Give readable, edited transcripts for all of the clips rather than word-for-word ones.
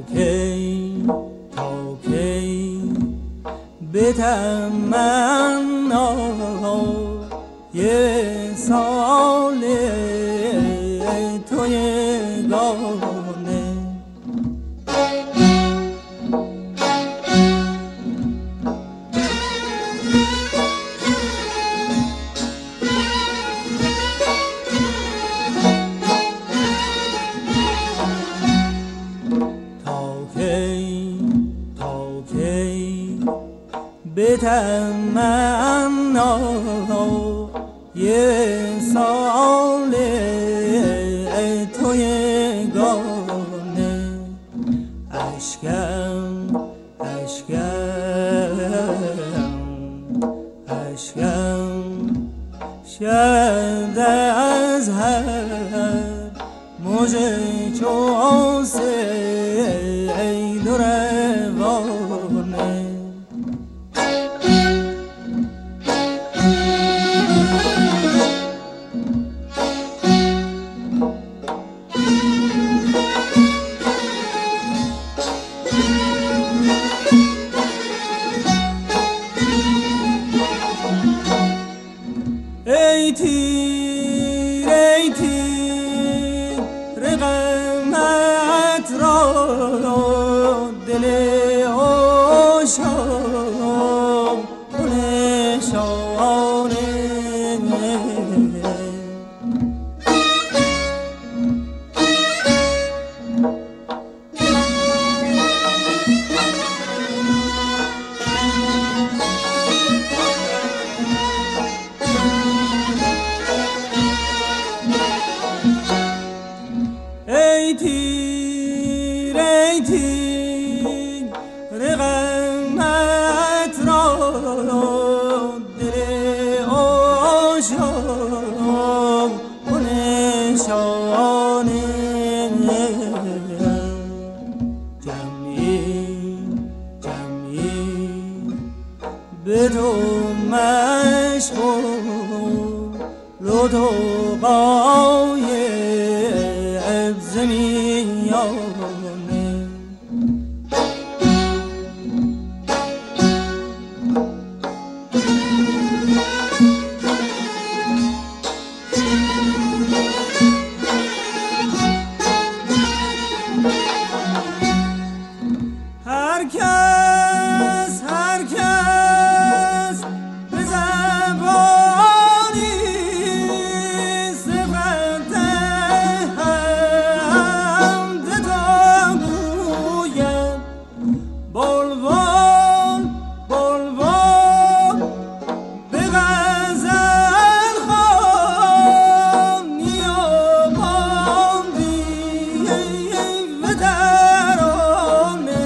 کی به تمنا یه سال تو یگانه به تمنا یه سال تو یگانه اشکم شد از هر موج چون سیل و روانه ای تیر رقمت را دل آشام نشانه ای تیر رقمت را دل آشام و نشانه جمعی به تو مشغول و تو غایب زمیانه هر کس به زبانی صفت حمد تو گوید بلبل به غزل خوانی و ماندی و ترانه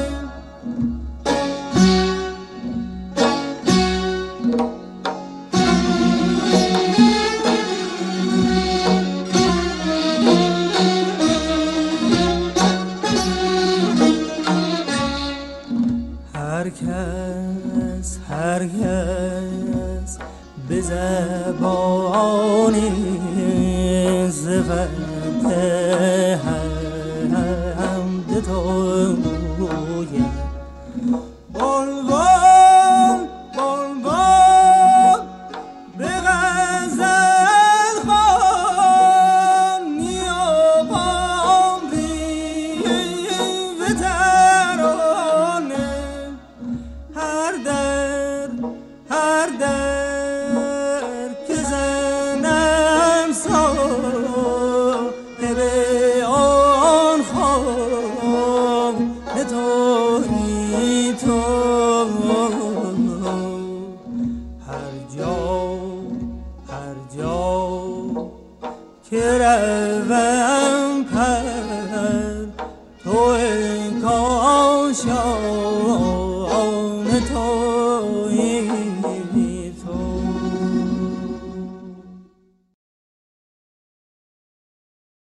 هر کس به زبانی صفت حمد تو